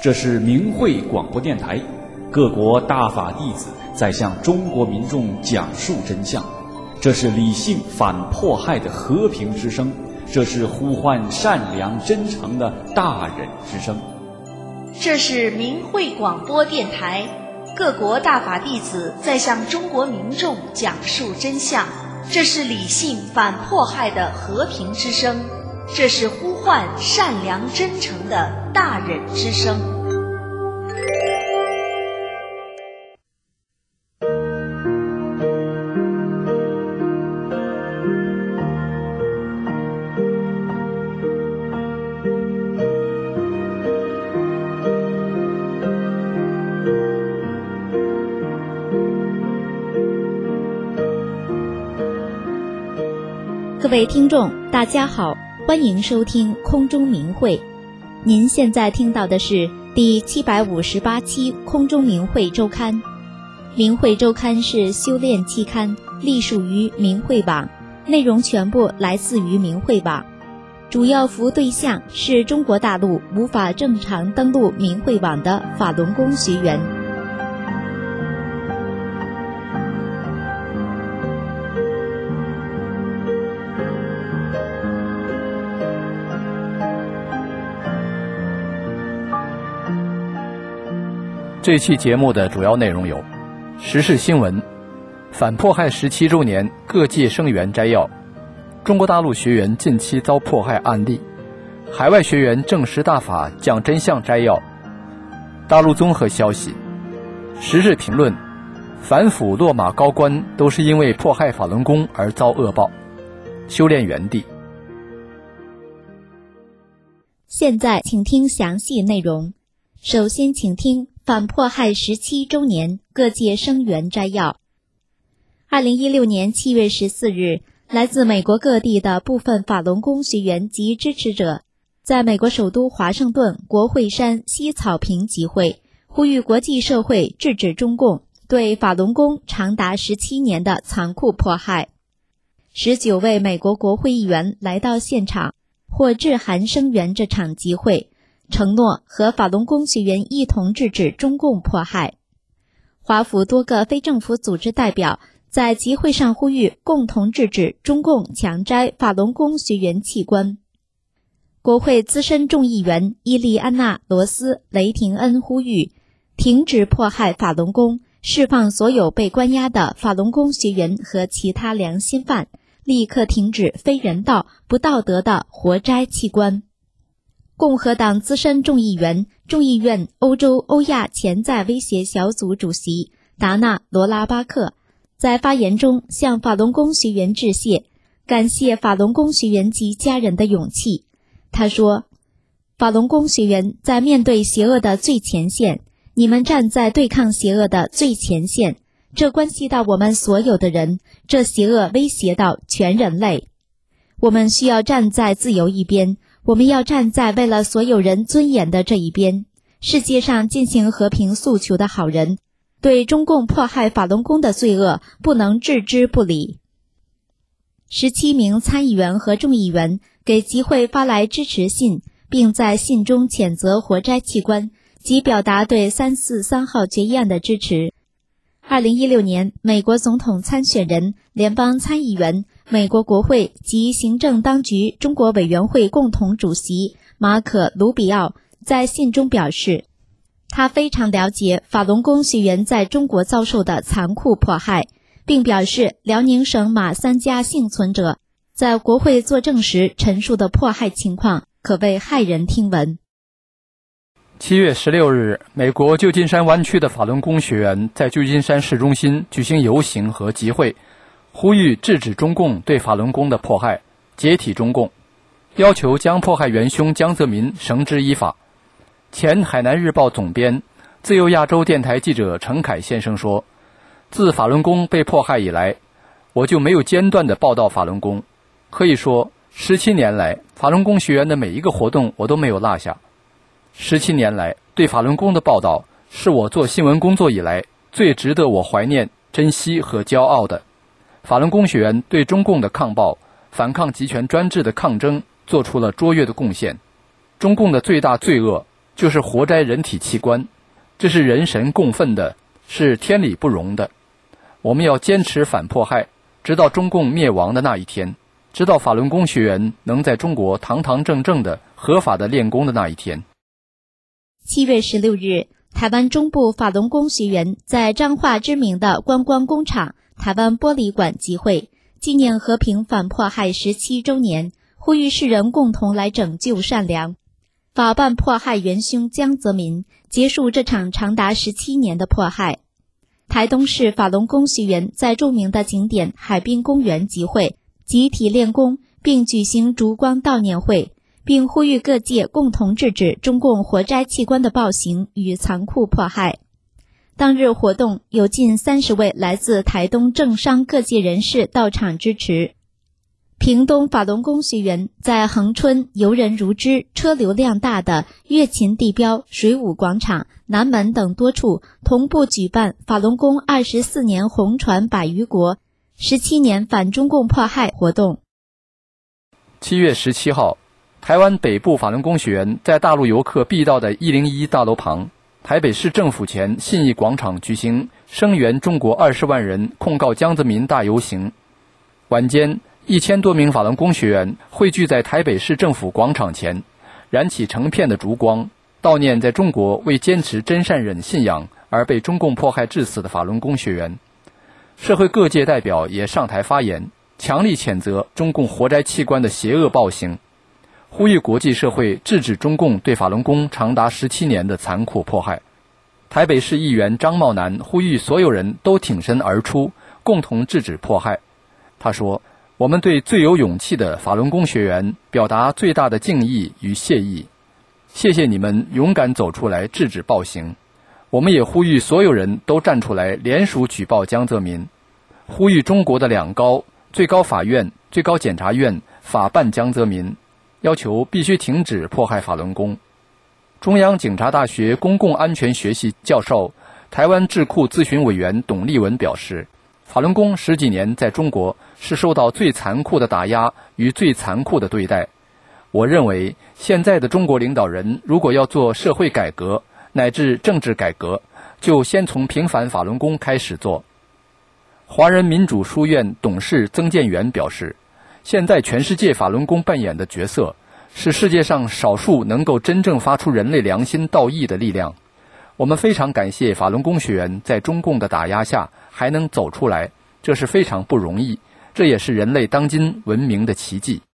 这是明慧广播电台，各国大法弟子在向中国民众讲述真相。这是理性反迫害的和平之声，这是呼唤善良真诚的大忍之声。 这是明慧广播电台，各国大法弟子在向中国民众讲述真相。这是理性反迫害的和平之声，这是呼唤善良真诚的大忍之声。 各位听众大家好，欢迎收听空中明慧。您现在听到的是第758期空中明慧周刊。明慧周刊是修炼期刊，隶属于明慧网，内容全部来自于明慧网，主要服务对象是中国大陆无法正常登录明慧网的法轮功学员。 这期节目的主要内容有：时事新闻、反迫害17周年各界声援摘要、中国大陆学员近期遭迫害案例、海外学员证实大法讲真相摘要、大陆综合消息、时事评论、反腐落马高官都是因为迫害法轮功而遭恶报，修炼原地。 现在请听详细内容。首先请听反迫害17周年各界声援摘要。2016年7月14日，来自美国各地的部分法轮功学员及支持者，在美国首都华盛顿国会山西草坪集会，呼吁国际社会制止中共对法轮功长达17年的残酷迫害。19位美国国会议员来到现场，或致函声援这场集会，承诺和法轮功学员一同制止中共迫害。华府多个非政府组织代表在集会上呼吁共同制止中共强摘法轮功学员器官。国会资深众议员伊利安娜·罗斯·雷廷恩呼吁停止迫害法轮功，释放所有被关押的法轮功学员和其他良心犯，立刻停止非人道、不道德的活摘器官。共和党资深众议员、众议院欧洲欧亚潜在威胁小组主席达纳·罗拉巴克在发言中向法轮功学员致谢，感谢法轮功学员及家人的勇气。他说，法轮功学员在面对邪恶的最前线，你们站在对抗邪恶的最前线，这关系到我们所有的人，这邪恶威胁到全人类。我们需要站在自由一边，我们要站在为了所有人尊严的这一边。世界上进行和平诉求的好人，对中共迫害法轮功的罪恶不能置之不理。17名参议员和众议员给集会发来支持信，并在信中谴责活摘器官及表达对343号决议案的支持。2016年，美国总统参选人、联邦参议员、美国国会及行政当局中国委员会共同主席马可·卢比奥在信中表示，他非常了解法轮功学员在中国遭受的残酷迫害，并表示辽宁省马三家幸存者在国会作证时陈述的迫害情况可谓骇人听闻。 7月16日，美国旧金山湾区的法轮功学员在旧金山市中心举行游行和集会，呼吁制止中共对法轮功的迫害，解体中共，要求将迫害元凶江泽民绳之以法。前海南日报总编、自由亚洲电台记者陈凯先生说，自法轮功被迫害以来，我就没有间断地报道法轮功，可以说17年来法轮功学员的每一个活动我都没有落下。17年来对法轮功的报道是我做新闻工作以来最值得我怀念、珍惜和骄傲的。法轮功学员对中共的抗暴、反抗集权专制的抗争做出了卓越的贡献。中共的最大罪恶就是活摘人体器官，这是人神共愤的，是天理不容的。我们要坚持反迫害，直到中共灭亡的那一天，直到法轮功学员能在中国堂堂正正的合法的练功的那一天。 7月16日，台湾中部法轮功学员在彰化知名的观光工厂台湾玻璃馆集会，纪念和平反迫害17周年，呼吁世人共同来拯救善良，法办迫害元凶江泽民，结束这场长达17年的迫害。台东市法轮功学员在著名的景点海滨公园集会，集体练功，并举行烛光悼念会，并呼吁各界共同制止中共活摘器官的暴行与残酷迫害。当日活动有近30位来自台东政商各界人士到场支持。屏东法轮功学员在恒春游人如织、车流量大的乐琴地标、水舞广场、南门等多处同步举办法轮功24年红传百余国、17年反中共迫害活动。 7月17号，台湾北部法轮功学员在大陆游客必到的101大楼旁，台北市政府前信义广场举行声援中国20万人控告江泽民大游行。晚间，1000多名法轮功学员汇聚在台北市政府广场前，燃起成片的烛光，悼念在中国为坚持真善忍信仰而被中共迫害致死的法轮功学员。社会各界代表也上台发言，强力谴责中共活摘器官的邪恶暴行，呼吁国际社会制止中共对法轮功长达17年的残酷迫害。台北市议员张茂南呼吁所有人都挺身而出，共同制止迫害。他说，我们对最有勇气的法轮功学员表达最大的敬意与谢意，谢谢你们勇敢走出来制止暴行。我们也呼吁所有人都站出来联署举报江泽民，呼吁中国的两高、最高法院、最高检察院法办江泽民，要求必须停止迫害法轮功。中央警察大学公共安全学系教授、台湾智库咨询委员董立文表示，法轮功10几年在中国是受到最残酷的打压与最残酷的对待。我认为，现在的中国领导人如果要做社会改革乃至政治改革，就先从平反法轮功开始做。华人民主书院董事曾建元表示，现在全世界法轮功扮演的角色是世界上少数能够真正发出人类良心道义的力量。我们非常感谢法轮功学员在中共的打压下还能走出来，这是非常不容易，这也是人类当今文明的奇迹。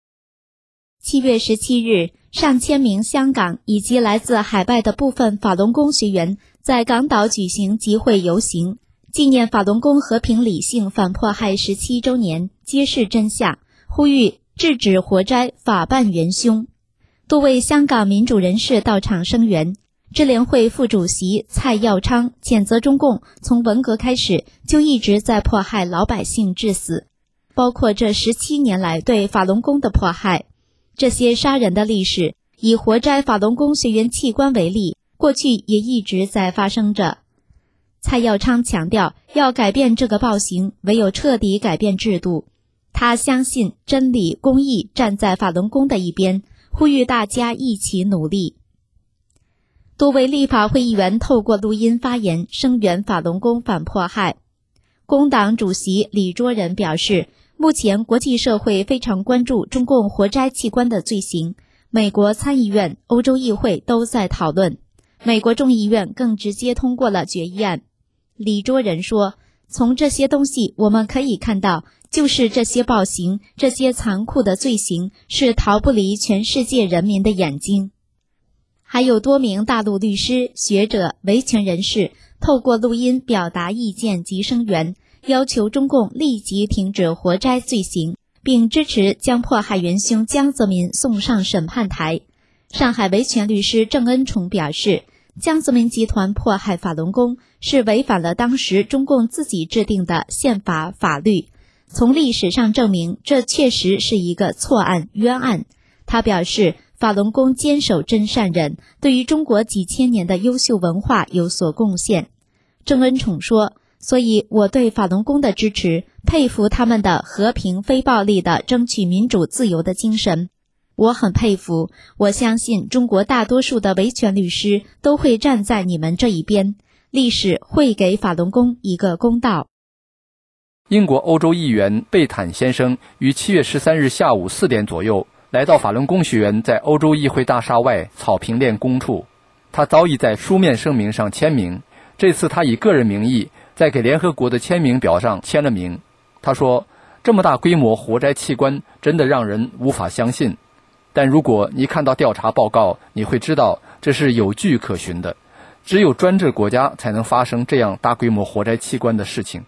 7月17日，上千名香港以及来自海外的部分法轮功学员在港岛举行集会游行，纪念法轮功和平理性反迫害17周年，揭示真相，呼吁制止活摘，法办元凶。多位香港民主人士到场声援。支联会副主席蔡耀昌谴责中共从文革开始就一直在迫害老百姓致死，包括这17年来对法轮功的迫害。这些杀人的历史，以活摘法轮功学员器官为例，过去也一直在发生着。蔡耀昌强调，要改变这个暴行，唯有彻底改变制度。他相信真理、公义站在法轮功的一边，呼吁大家一起努力。多位立法会议员透过录音发言，声援法轮功反迫害。工党主席李卓人表示，目前国际社会非常关注中共活摘器官的罪行，美国参议院、欧洲议会都在讨论，美国众议院更直接通过了决议案。李卓人说，从这些东西我们可以看到，就是这些暴行、这些残酷的罪行是逃不离全世界人民的眼睛。还有多名大陆律师、学者、维权人士透过录音表达意见及声援，要求中共立即停止活摘罪行，并支持将迫害元凶江泽民送上审判台。上海维权律师郑恩宠表示，江泽民集团迫害法轮功是违反了当时中共自己制定的宪法法律，从历史上证明这确实是一个错案冤案。他表示，法轮功坚守真善忍，对于中国几千年的优秀文化有所贡献。郑恩宠说，所以我对法轮功的支持，佩服他们的和平非暴力的争取民主自由的精神。 我很佩服，我相信中国大多数的维权律师都会站在你们这一边，历史会给法轮功一个公道。 英国欧洲议员贝坦先生于7月13日下午4点左右来到法轮功学员在欧洲议会大厦外草坪练功处，他早已在书面声明上签名，这次他以个人名义在给联合国的签名表上签了名。他说，这么大规模活摘器官真的让人无法相信，但如果你看到调查报告，你会知道这是有据可循的，只有专制国家才能发生这样大规模活摘器官的事情。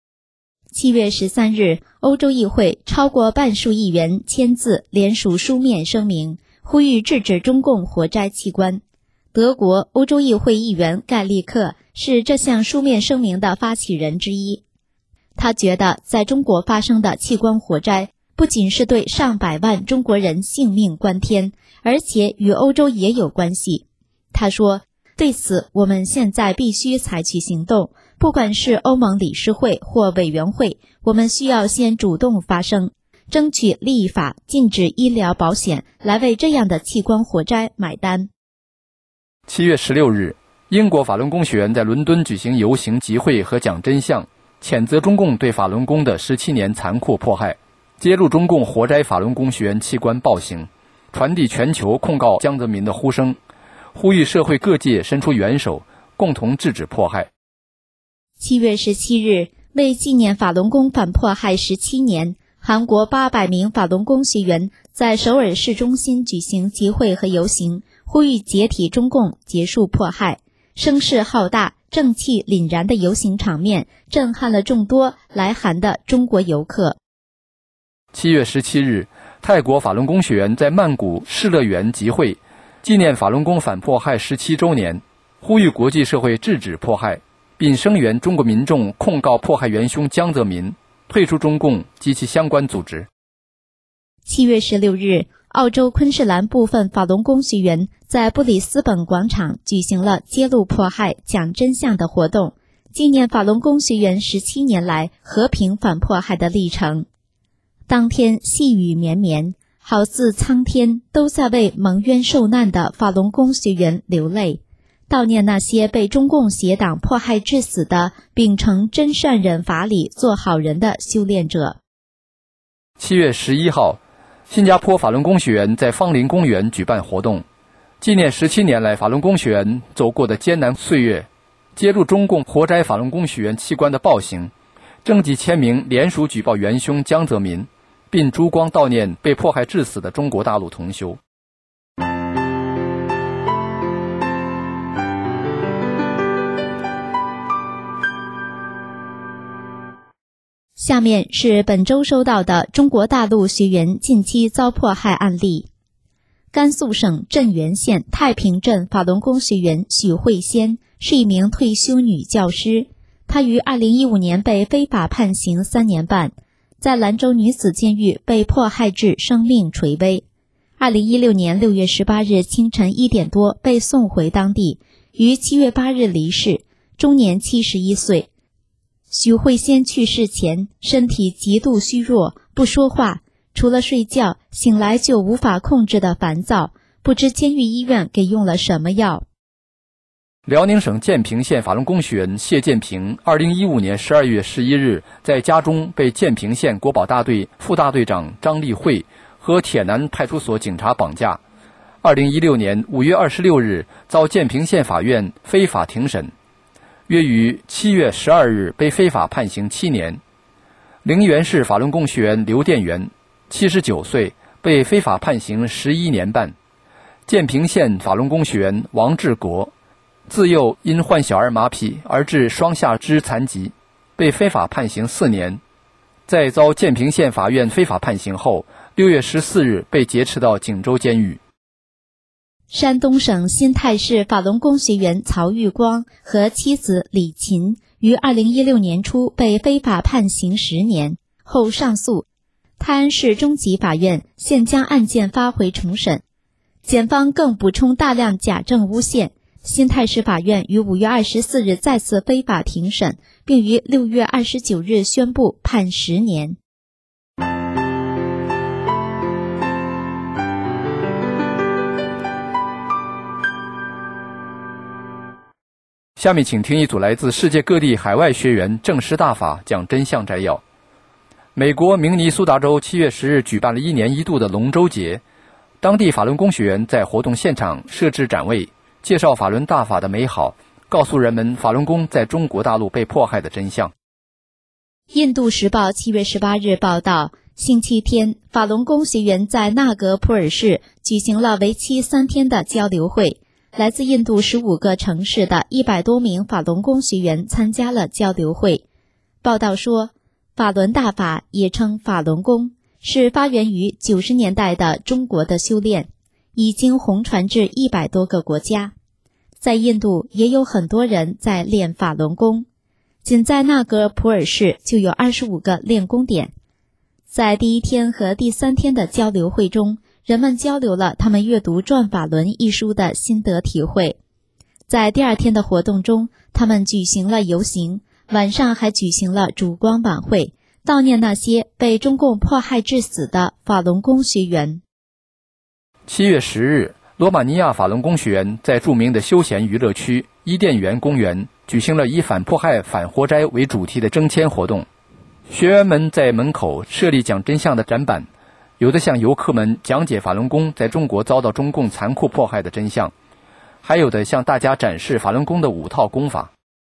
7月13日，欧洲议会超过半数议员签字联署书面声明，呼吁制止中共活摘器官。德国欧洲议会议员盖利克是这项书面声明的发起人之一。他觉得在中国发生的器官活摘不仅是对上百万中国人性命关天，而且与欧洲也有关系。他说，对此我们现在必须采取行动，不管是欧盟理事会或委员会，我们需要先主动发声，争取立法禁止医疗保险来为这样的器官活摘买单。 7月16日，英国法轮功学员在伦敦举行游行集会和讲真相，谴责中共对法轮功的17年残酷迫害，揭露中共活摘法轮功学员器官暴行，传递全球控告江泽民的呼声，呼吁社会各界伸出援手，共同制止迫害。 7月17日，为纪念法轮功反迫害17年，韩国800名法轮功学员在首尔市中心举行集会和游行，呼吁解体中共，结束迫害。声势浩大、正气凛然的游行场面震撼了众多来韩的中国游客。 7月17日，泰国法轮功学员在曼谷世乐园集会，纪念法轮功反迫害17周年，呼吁国际社会制止迫害，并声援中国民众控告迫害元凶江泽民，退出中共及其相关组织。 7月16日，澳洲昆士兰部分法轮功学员在布里斯本广场举行了揭露迫害、讲真相的活动，纪念法轮功学员17年来和平反迫害的历程。当天细雨绵绵，好似苍天都在为蒙冤受难的法轮功学员流泪，悼念那些被中共邪党迫害致死的秉承真善忍法理做好人的修炼者。 7月11号，新加坡法轮功学员在芳林公园举办活动，纪念17年来法轮功学员走过的艰难岁月，揭露中共活摘法轮功学员器官的暴行，征集签名联署举报元凶江泽民，并烛光悼念被迫害致死的中国大陆同修。 下面是本周收到的中国大陆学员近期遭迫害案例。甘肃省镇原县太平镇法轮功学员许慧仙是一名退休女教师，她于2015年被非法判刑3年半，在兰州女子监狱被迫害至生命垂危。2016年6月18日清晨1点多被送回当地，于7月8日离世，终年71岁。许慧仙去世前身体极度虚弱，不说话，除了睡觉，醒来就无法控制的烦躁，不知监狱医院给用了什么药。 辽宁省建平县法轮功学员谢建平2015年12月11日在家中被建平县国保大队副大队长张立慧和铁南派出所警察绑架，2016年5月26日遭建平县法院非法庭审，约于7月12日被非法判刑7年。陵园市法轮功学员刘殿元79岁，被非法判刑11年半。建平县法轮功学员王志国自幼因患小儿麻痹而致双下肢残疾，被非法判刑4年。在遭建平县法院非法判刑后，6月14日被劫持到锦州监狱。 山东省新泰市法轮功学员曹玉光和妻子李琴于2016年初被非法判刑10年后上诉，泰安市中级法院现将案件发回重审。检方更补充大量假证诬陷，新泰市法院于5月24日再次非法庭审，并于6月29日宣布判10年。 下面请听一组来自世界各地海外学员证实大法讲真相摘要。美国明尼苏达州7月10日举办了1年1度的龙舟节，当地法轮功学员在活动现场设置展位，介绍法轮大法的美好，告诉人们法轮功在中国大陆被迫害的真相。 印度时报7月18日报道，星期天，法轮功学员在纳格普尔市举行了为期3天的交流会，来自印度15个城市的100多名法轮功学员参加了交流会。报道说，法轮大法也称法轮功，是发源于90年代的中国的修炼，已经红传至100多个国家。在印度也有很多人在练法轮功，仅在纳格普尔市就有25个练功点。在第1天和第3天的交流会中，人们交流了他们阅读《转法轮》一书的心得体会。在第2天的活动中，他们举行了游行，晚上还举行了烛光晚会，悼念那些被中共迫害致死的法轮功学员。 7月10日，罗马尼亚法轮功学员在著名的休闲娱乐区伊甸园公园举行了以反迫害反活摘为主题的征签活动。学员们在门口设立讲真相的展板，有的向游客们讲解法轮功在中国遭到中共残酷迫害的真相，还有的向大家展示法轮功的5套功法。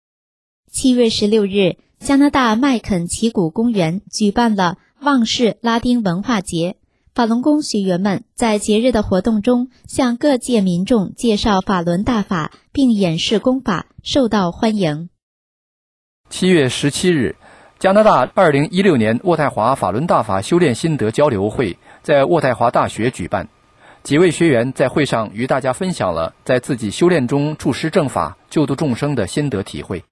7月16日，加拿大麦肯齐谷公园举办了旺市拉丁文化节，法轮功学员们在节日的活动中向各界民众介绍法轮大法并演示功法，受到欢迎。 7月17日，加拿大2016年渥太华法轮大法修炼心得交流会在渥太华大学举办，几位学员在会上与大家分享了在自己修炼中注释正法、救度众生的心得体会。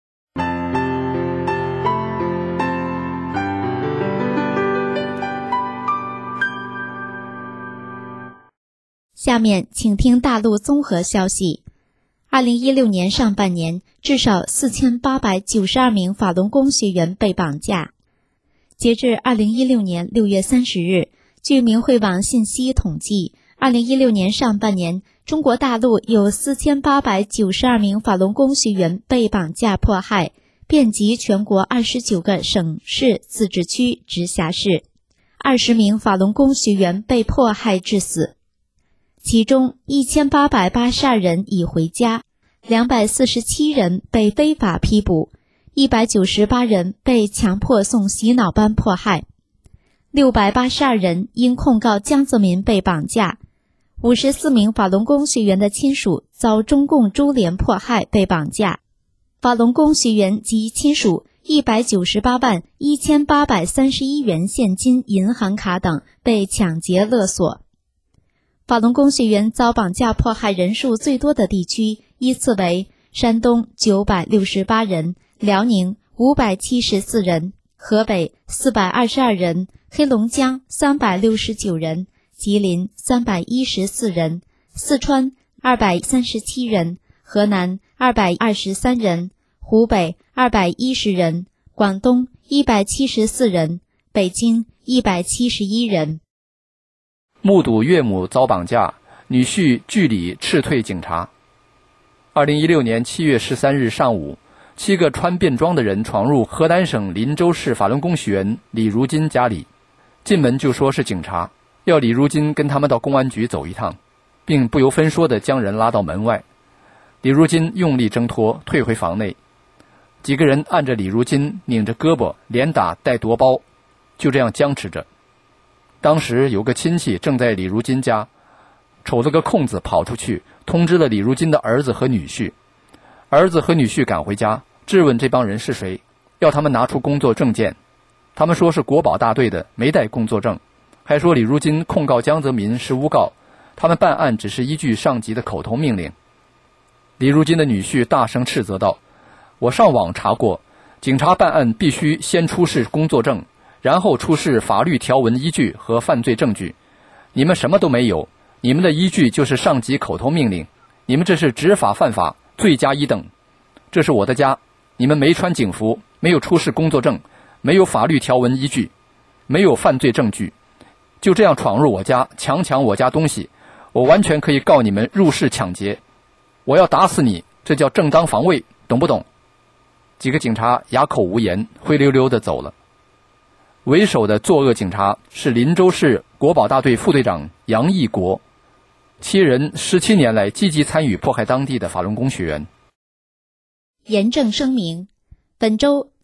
下面请听大陆综合消息。2016年上半年，至少4892名法轮功学员被绑架。截至2016年6月30日，据明慧网信息统计，2016年上半年，中国大陆有4892名法轮功学员被绑架迫害，遍及全国29个省市自治区、直辖市，20名法轮功学员被迫害致死。其中1882人已回家，247人被非法批捕，198人被强迫送洗脑班迫害，682人因控告江泽民被绑架，54名法轮功学员的亲属遭中共株连迫害被绑架，法轮功学员及亲属198万1831元现金、银行卡等被抢劫勒索。法轮功学员遭绑架迫害人数最多的地区依次为山东968人、辽宁574人、河北422人、黑龙江369人、吉林314人、四川237人、河南223人、湖北210人、广东174人、北京171人。 目睹岳母遭绑架，女婿据理斥退警察。2016年7月13日上午，7个穿便装的人闯入河南省林州市法轮功学员李如金家里，进门就说是警察，要李如金跟他们到公安局走一趟，并不由分说地将人拉到门外。李如金用力挣脱，退回房内。几个人按着李如金，拧着胳膊，连打带夺包，就这样僵持着。当时有个亲戚正在李如金家，瞅了个空子跑出去，通知了李如金的儿子和女婿。儿子和女婿赶回家，质问这帮人是谁，要他们拿出工作证件。他们说是国保大队的，没带工作证，还说李如金控告江泽民是诬告，他们办案只是依据上级的口头命令。李如金的女婿大声斥责道：“我上网查过，警察办案必须先出示工作证，然后出示法律条文依据和犯罪证据，你们什么都没有，你们的依据就是上级口头命令，你们这是执法犯法，罪加一等。这是我的家，你们没穿警服，没有出示工作证，没有法律条文依据，没有犯罪证据，就这样闯入我家，强抢我家东西，我完全可以告你们入室抢劫。我要打死你， 这叫正当防卫，懂不懂？几个警察哑口无言，灰溜溜地走了。为首的作恶警察是林州市国保大队副队长杨义国，其人17年来积极参与迫害当地的法轮功学员。 严正声明：本周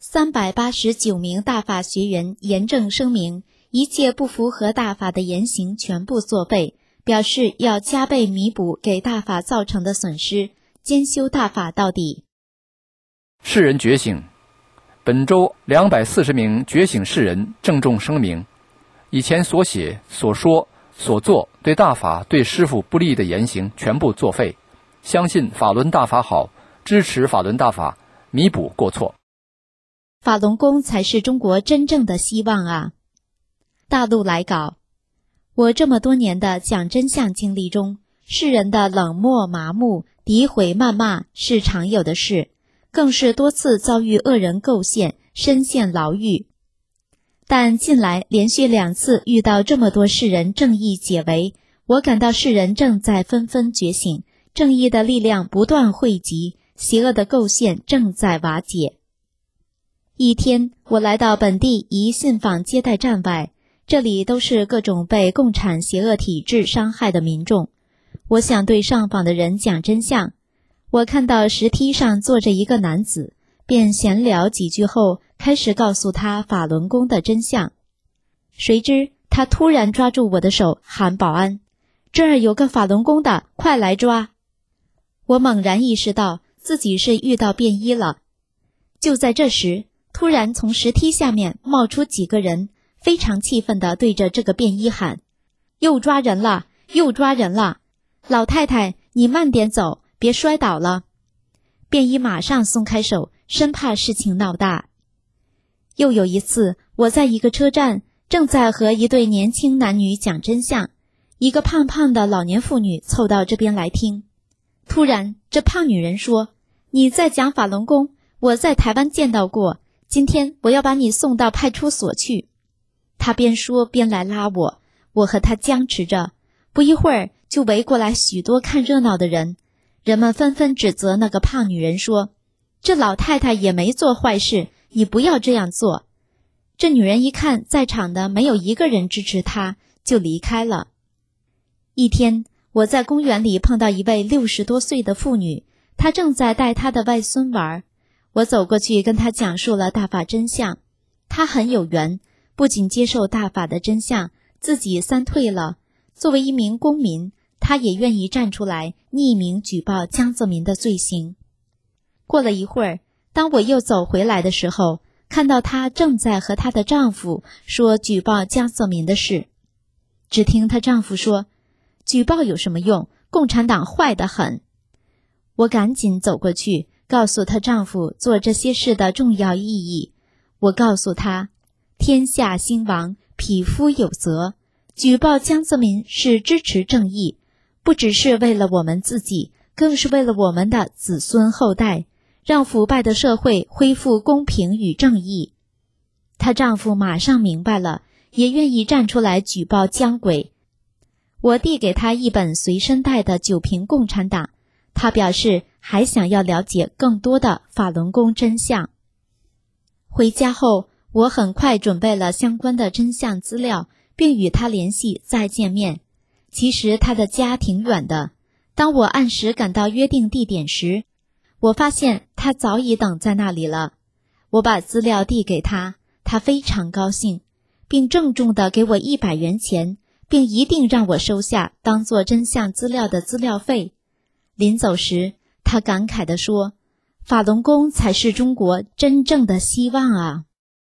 389名大法学员严正声明，一切不符合大法的言行全部作废，表示要加倍弥补给大法造成的损失，坚修大法到底。 世人觉醒。本周240名觉醒世人郑重声明，以前所写、所说、所做对大法、对师父不利的言行全部作废，相信法轮大法好，支持法轮大法，弥补过错。 法轮功才是中国真正的希望啊！大陆来稿，我这么多年的讲真相经历中，世人的冷漠、麻木、诋毁、谩骂是常有的事，更是多次遭遇恶人构陷，身陷牢狱。但近来连续2次遇到这么多世人正义解围，我感到世人正在纷纷觉醒，正义的力量不断汇集，邪恶的构陷正在瓦解。一天，我来到本地一信访接待站外，这里都是各种被共产邪恶体制伤害的民众。我想对上访的人讲真相。我看到石梯上坐着一个男子，便闲聊几句后，开始告诉他法轮功的真相。谁知他突然抓住我的手，喊保安：“这儿有个法轮功的，快来抓！”我猛然意识到自己是遇到便衣了。就在这时，突然从石梯下面冒出几个人，非常气愤地对着这个便衣喊：“又抓人了，又抓人了！老太太，你慢点走，别摔倒了！”便衣马上松开手，生怕事情闹大。又有一次，我在一个车站，正在和一对年轻男女讲真相，一个胖胖的老年妇女凑到这边来听。突然，这胖女人说：“你在讲法轮功，我在台湾见到过，今天我要把你送到派出所去。”她边说边来拉我，我和她僵持着。不一会儿，就围过来许多看热闹的人，人们纷纷指责那个胖女人说：“这老太太也没做坏事，你不要这样做。”这女人一看在场的没有一个人支持她，就离开了。一天，我在公园里碰到一位60多岁的妇女，她正在带她的外孙玩。我走过去跟她讲述了大法真相。她很有缘，不仅接受大法的真相，自己3退了。作为一名公民，她也愿意站出来匿名举报江泽民的罪行。过了一会儿，当我又走回来的时候，看到她正在和她的丈夫说举报江泽民的事。只听她丈夫说：“举报有什么用？共产党坏得很。”我赶紧走过去，告诉她丈夫做这些事的重要意义。我告诉她，天下兴亡，匹夫有责。举报江泽民是支持正义，不只是为了我们自己，更是为了我们的子孙后代，让腐败的社会恢复公平与正义。她丈夫马上明白了，也愿意站出来举报江鬼。我递给他一本随身带的9瓶共产党，他表示还想要了解更多的法轮功真相。回家后，我很快准备了相关的真相资料，并与他联系再见面。其实他的家挺远的，当我按时赶到约定地点时，我发现他早已等在那里了。我把资料递给他，他非常高兴，并郑重地给我100元钱，并一定让我收下当做真相资料的资料费。临走时，他感慨地说：“法轮功才是中国真正的希望啊！”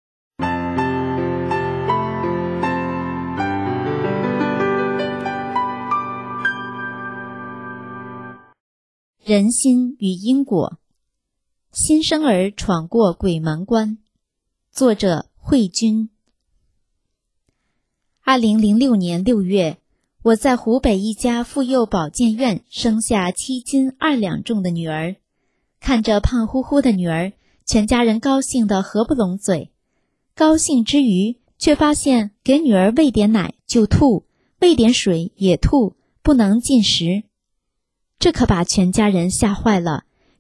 人心与因果，新生儿闯过鬼门关。作者慧君。2006年6月，我在湖北一家妇幼保健院生下7斤2两重的女儿。看着胖乎乎的女儿，全家人高兴得合不拢嘴。高兴之余，却发现给女儿喂点奶就吐，喂点水也吐，不能进食。这可把全家人吓坏了，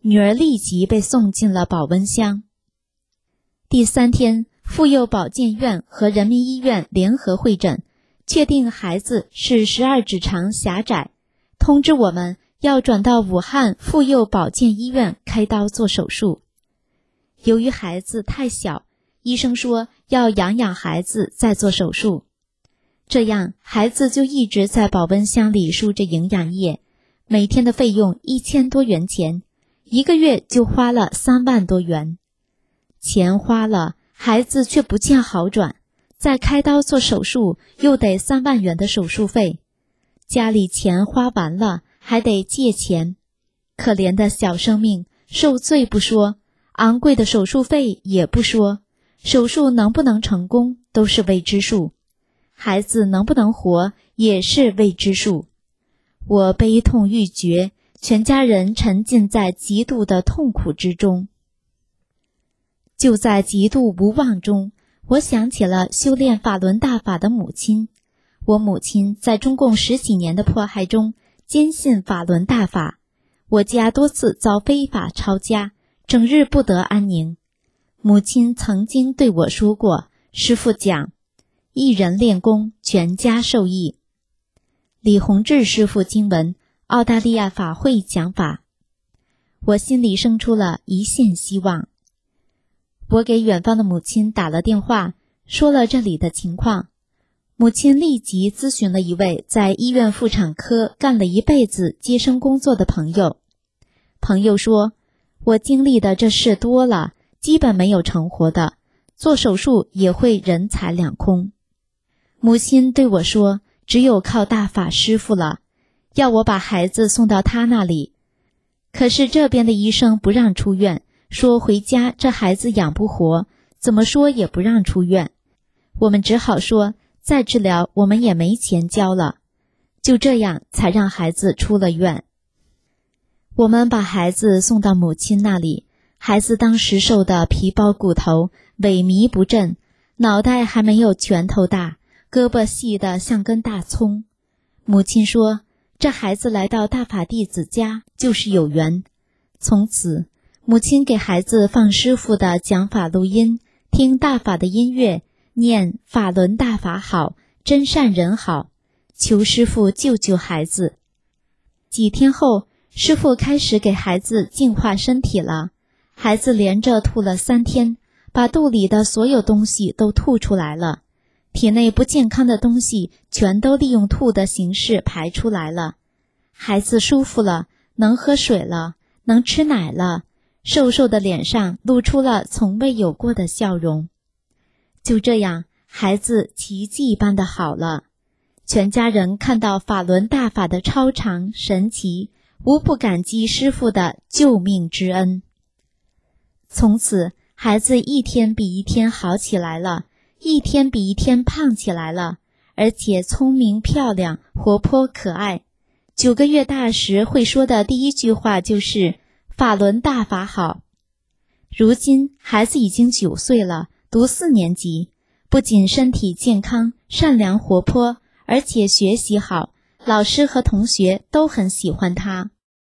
女儿立即被送进了保温箱。第3天，妇幼保健院和人民医院联合会诊，确定孩子是12指肠狭窄，通知我们要转到武汉妇幼保健医院开刀做手术。由于孩子太小，医生说要养孩子再做手术。这样孩子就一直在保温箱里输着营养液，每天的费用1000多元钱，1个月就花了3万多元。钱花了，孩子却不见好转，再开刀做手术又得3万元的手术费，家里钱花完了还得借钱。可怜的小生命，受罪不说，昂贵的手术费也不说，手术能不能成功都是未知数，孩子能不能活也是未知数。我悲痛欲绝，全家人沉浸在极度的痛苦之中。就在极度无望中，我想起了修炼法轮大法的母亲。我母亲在中共10几年的迫害中坚信法轮大法，我家多次遭非法抄家，整日不得安宁。母亲曾经对我说过，师父讲，一人练功，全家受益。李洪志师父经文，澳大利亚法会讲法，我心里生出了一线希望。我给远方的母亲打了电话，说了这里的情况。母亲立即咨询了一位在医院妇产科干了一辈子接生工作的朋友。朋友说，我经历的这事多了，基本没有成活的，做手术也会人财两空。母亲对我说，只有靠大法师父了，要我把孩子送到他那里。可是这边的医生不让出院，说回家这孩子养不活，怎么说也不让出院。我们只好说，再治疗我们也没钱交了。就这样才让孩子出了院。我们把孩子送到母亲那里，孩子当时瘦得皮包骨头，萎靡不振，脑袋还没有拳头大，胳膊细得像根大葱。母亲说，这孩子来到大法弟子家就是有缘。从此母亲给孩子放师父的讲法录音，听大法的音乐，念法轮大法好，真善人好，求师父救救孩子。几天后，师父开始给孩子净化身体了，孩子连着吐了3天，把肚里的所有东西都吐出来了，体内不健康的东西全都利用吐的形式排出来了。孩子舒服了，能喝水了，能吃奶了，瘦瘦的脸上露出了从未有过的笑容。就这样，孩子奇迹般的好了。全家人看到法轮大法的超常神奇，无不感激师父的救命之恩。从此，孩子一天比一天好起来了，一天比一天胖起来了，而且聪明漂亮，活泼可爱。9个月大时会说的第一句话就是法轮大法好。如今孩子已经9岁了，读4年级，不仅身体健康、善良活泼，而且学习好，老师和同学都很喜欢他。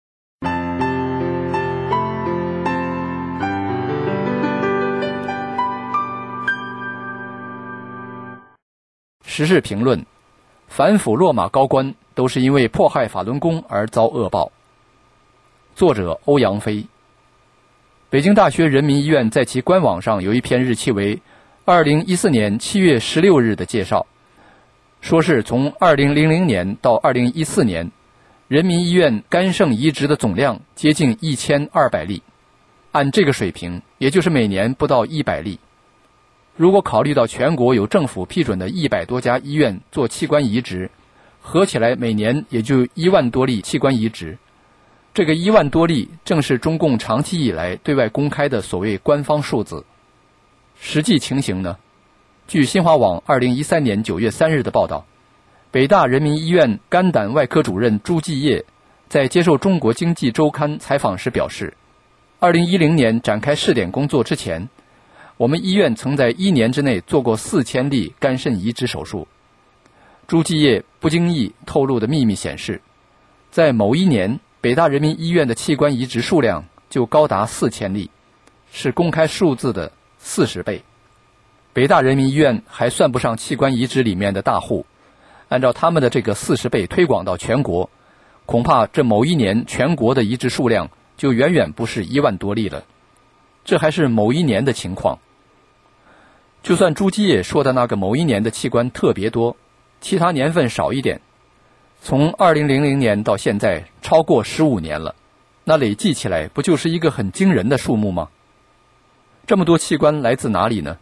时事评论：反腐落马高官都是因为迫害法轮功而遭恶报。作者欧阳飞。北京大学人民医院在其官网上有一篇日期为2014年7月16日的介绍，说是从2000年到2014年，人民医院肝肾移植的总量接近1200例，按这个水平，也就是每年不到100例。如果考虑到全国有政府批准的100多家医院做器官移植，合起来每年也就1万多例器官移植。这个1万多例正是中共长期以来对外公开的所谓官方数字。实际情形呢？据新华网2013年9月3日的报道，北大人民医院肝胆外科主任朱继业在接受中国经济周刊采访时表示，2010年展开试点工作之前，我们医院曾在1年之内做过4000例肝肾移植手术。朱继业不经意透露的秘密显示，在某一年，北大人民医院的器官移植数量就高达4000例，是公开数字的40倍。北大人民医院还算不上器官移植里面的大户，按照他们的这个40倍推广到全国，恐怕这某一年全国的移植数量就远远不是1万多例了。这还是某一年的情况。就算朱基业说的那个某一年的器官特别多，其他年份少一点，从2000年到现在超过15年了，那累计起来不就是一个很惊人的数目吗？这么多器官来自哪里呢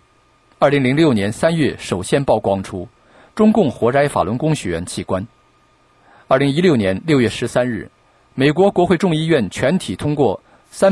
？2006年3月首先曝光出中共活摘法轮功学员器官。2016年6月13日，美国国会众议院全体通过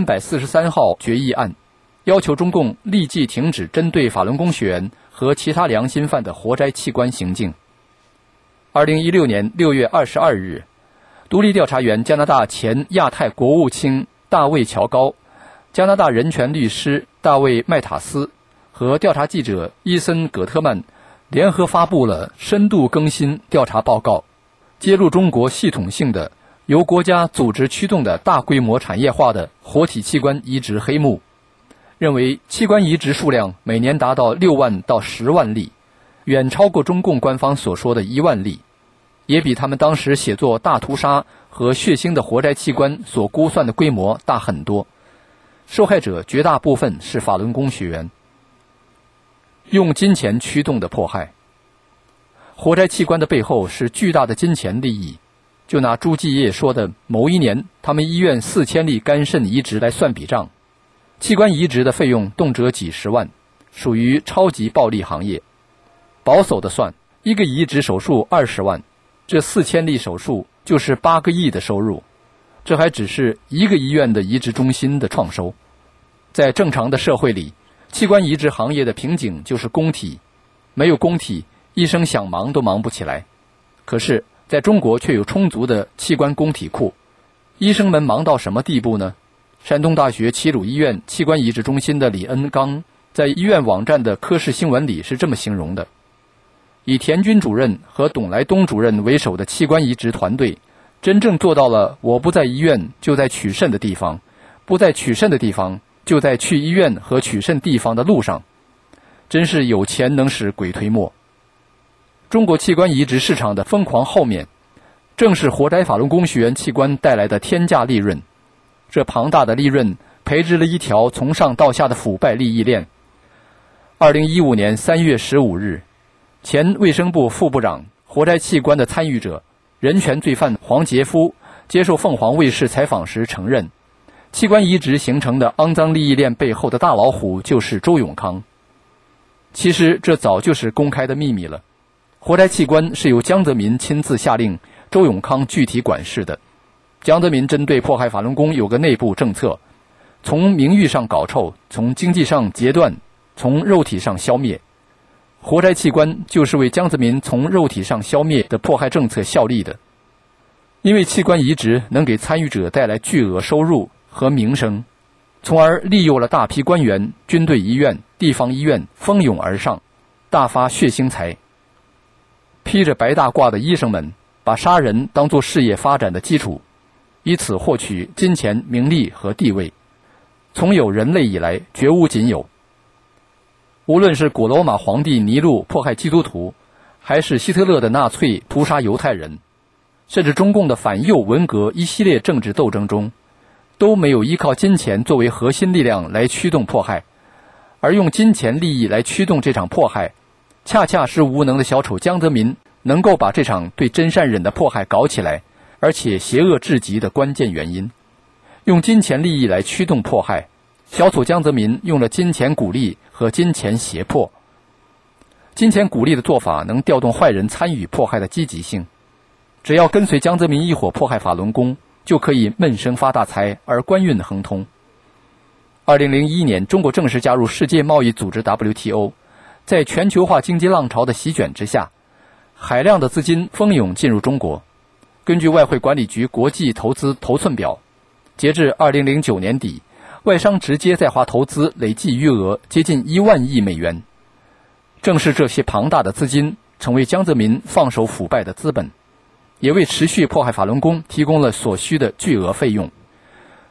343号决议案，要求中共立即停止针对法轮功学员和其他良心犯的活摘器官行径。2016年6月22日，独立调查员加拿大前亚太国务卿大卫·乔高、加拿大人权律师大卫·麦塔斯和调查记者伊森·葛特曼联合发布了深度更新调查报告，揭露中国系统性的由国家组织驱动的大规模产业化的活体器官移植黑幕，认为器官移植数量每年达到6万到10万例，远超过中共官方所说的1万例，也比他们当时写作大屠杀和血腥的活摘器官所估算的规模大很多。受害者绝大部分是法轮功学员。用金钱驱动的迫害，活摘器官的背后是巨大的金钱利益。就拿朱继业说的某一年他们医院4000例肝肾移植来算笔账，器官移植的费用动辄几十万，属于超级暴利行业。保守的算，一个移植手术20万，这4000例手术就是8个亿的收入。这还只是一个医院的移植中心的创收。在正常的社会里，器官移植行业的瓶颈就是供体，没有供体，医生想忙都忙不起来。可是在中国却有充足的器官供体库，医生们忙到什么地步呢？山东大学齐鲁医院器官移植中心的李恩刚在医院网站的科室新闻里是这么形容的：以田军主任和董来东主任为首的器官移植团队，真正做到了我不在医院就在取肾的地方，不在取肾的地方就在去医院和取肾地方的路上。真是有钱能使鬼推磨。中国器官移植市场的疯狂后面，正是活摘法轮功学员器官带来的天价利润。这庞大的利润培植了一条从上到下的腐败利益链。2015年3月15日，前卫生部副部长、活摘器官的参与者、人权罪犯黄杰夫接受凤凰卫视采访时承认，器官移植形成的肮脏利益链背后的大老虎就是周永康。其实这早就是公开的秘密了。活摘器官是由江泽民亲自下令，周永康具体管事的。江泽民针对迫害法轮功有个内部政策，从名誉上搞臭，从经济上截断，从肉体上消灭。活摘器官就是为江泽民从肉体上消灭的迫害政策效力的。因为器官移植能给参与者带来巨额收入和名声，从而利诱了大批官员、军队医院、地方医院蜂拥而上，大发血腥财。披着白大褂的医生们把杀人当作事业发展的基础，以此获取金钱、名利和地位，从有人类以来绝无仅有。无论是古罗马皇帝尼禄迫害基督徒，还是希特勒的纳粹屠杀犹太人，甚至中共的反右文革一系列政治斗争中，都没有依靠金钱作为核心力量来驱动迫害，而用金钱利益来驱动这场迫害，恰恰是无能的小丑江泽民能够把这场对真善忍的迫害搞起来，而且邪恶至极的关键原因。用金钱利益来驱动迫害，小丑江泽民用了金钱鼓励和金钱胁迫。金钱鼓励的做法能调动坏人参与迫害的积极性，只要跟随江泽民一伙迫害法轮功，就可以闷声发大财而官运亨通。2001年，中国正式加入世界贸易组织 WTO， 在全球化经济浪潮的席卷之下，海量的资金蜂拥进入中国。根据外汇管理局国际投资头寸表，截至2009年底，外商直接在华投资累计余额接近1万亿美元。正是这些庞大的资金成为江泽民放手腐败的资本，也为持续迫害法轮功提供了所需的巨额费用。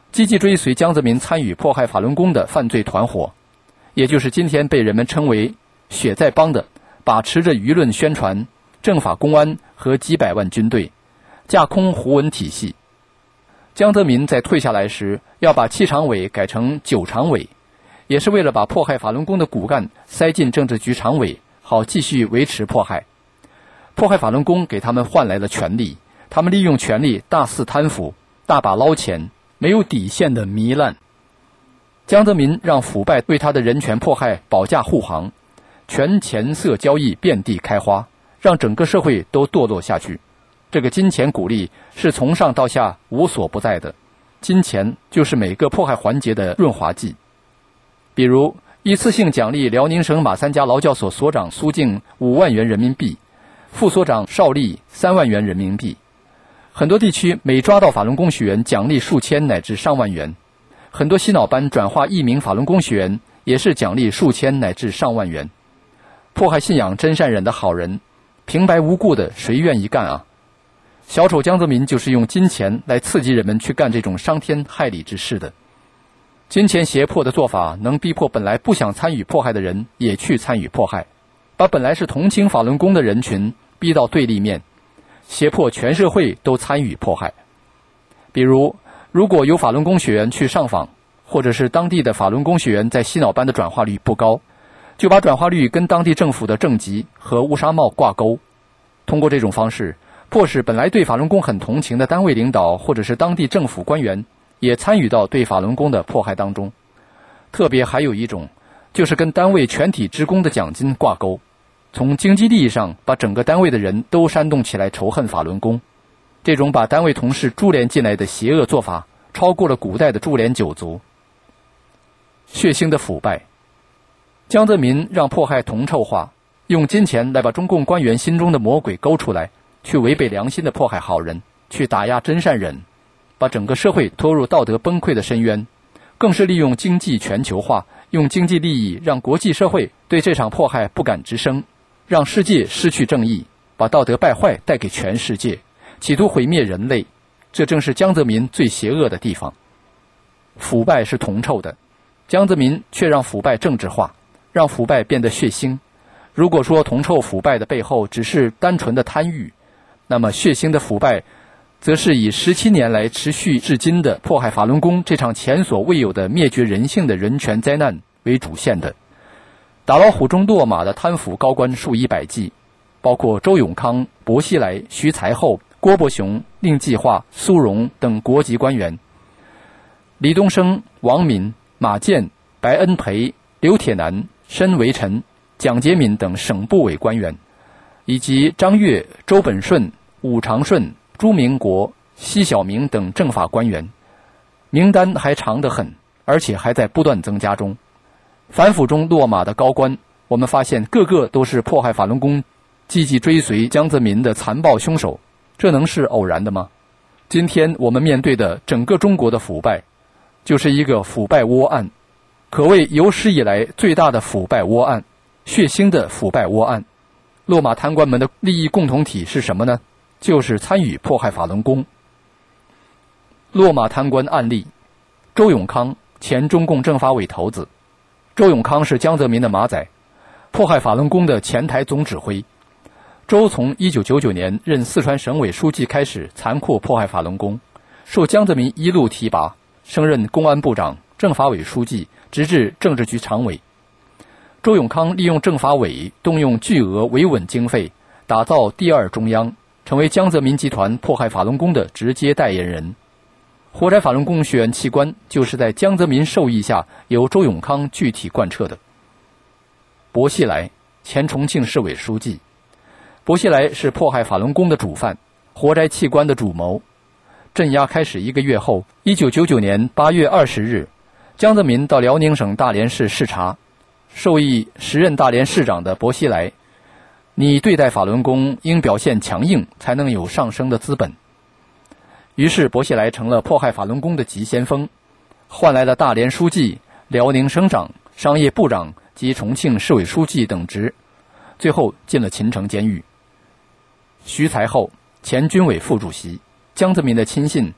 积极追随江泽民参与迫害法轮功的犯罪团伙，也就是今天被人们称为血在帮的，把持着舆论宣传、政法公安和几百万军队，架空胡文体系。江泽民在退下来时要把7常委改成9常委，也是为了把迫害法轮功的骨干塞进政治局常委，好继续维持迫害。迫害法轮功给他们换来了权力，他们利用权力大肆贪腐，大把捞钱，没有底线的糜烂。江泽民让腐败为他的人权迫害保驾护航，权钱色交易遍地开花，让整个社会都堕落下去。这个金钱鼓励是从上到下无所不在的，金钱就是每个迫害环节的润滑剂。比如一次性奖励辽宁省马三家劳教所所长苏静5万元人民币，副所长邵丽3万元人民币。很多地区每抓到法轮功学员奖励数千乃至上万元，很多洗脑班转化1名法轮功学员也是奖励数千乃至上万元。迫害信仰真善忍的好人，平白无故的谁愿意干啊？小丑江泽民就是用金钱来刺激人们去干这种伤天害理之事的。金钱胁迫的做法能逼迫本来不想参与迫害的人也去参与迫害，把本来是同情法轮功的人群逼到对立面，胁迫全社会都参与迫害。比如如果有法轮功学员去上访，或者是当地的法轮功学员在洗脑班的转化率不高，就把转化率跟当地政府的政绩和乌纱帽挂钩。通过这种方式迫使本来对法轮功很同情的单位领导或者是当地政府官员也参与到对法轮功的迫害当中。特别还有一种就是跟单位全体职工的奖金挂钩，从经济利益上把整个单位的人都煽动起来仇恨法轮功。这种把单位同事株连进来的邪恶做法超过了古代的株连九族。血腥的腐败，江泽民让迫害铜臭化，用金钱来把中共官员心中的魔鬼勾出来，去违背良心的迫害好人，去打压真善忍，把整个社会拖入道德崩溃的深渊。更是利用经济全球化，用经济利益让国际社会对这场迫害不敢吱声，让世界失去正义，把道德败坏带给全世界，企图毁灭人类。这正是江泽民最邪恶的地方。腐败是铜臭的，江泽民却让腐败政治化，让腐败变得血腥。如果说铜臭腐败的背后只是单纯的贪欲，那么血腥的腐败则是以17年来持续至今的迫害法轮功这场前所未有的灭绝人性的人权灾难为主线的。打老虎中落马的贪腐高官数以百计，包括周永康、薄熙来、徐才厚、郭伯雄、令计划、苏荣等国级官员，李东生、王敏、马建、白恩培、刘铁男、申维臣、蒋洁敏等省部委官员，以及张悦、周本顺、武长顺、朱明国、奚晓明等政法官员，名单还长得很，而且还在不断增加中。反腐中落马的高官，我们发现个个都是迫害法轮功、积极追随江泽民的残暴凶手，这能是偶然的吗？今天我们面对的整个中国的腐败，就是一个腐败窝案，可谓有史以来最大的腐败窝案，血腥的腐败窝案。落马贪官们的利益共同体是什么呢？就是参与迫害法轮功。落马贪官案例，周永康，前中共政法委头子。周永康是江泽民的马仔，迫害法轮功的前台总指挥。周从1999年任四川省委书记开始残酷迫害法轮功，受江泽民一路提拔，升任公安部长、政法委书记，直至政治局常委。周永康利用政法委动用巨额维稳经费，打造第二中央，成为江泽民集团迫害法轮功的直接代言人。活摘法轮功学员器官就是在江泽民授意下由周永康具体贯彻的。薄熙来，前重庆市委书记。薄熙来是迫害法轮功的主犯，活摘器官的主谋。镇压开始1个月后，1999年8月20日，江泽民到辽宁省大连市视察，授意时任大连市长的薄熙来，你对待法轮功应表现强硬，才能有上升的资本。于是薄熙来成了迫害法轮功的急先锋，换来了大连书记、辽宁省长、商业部长及重庆市委书记等职，最后进了秦城监狱。徐才厚，前军委副主席，江泽民的亲信，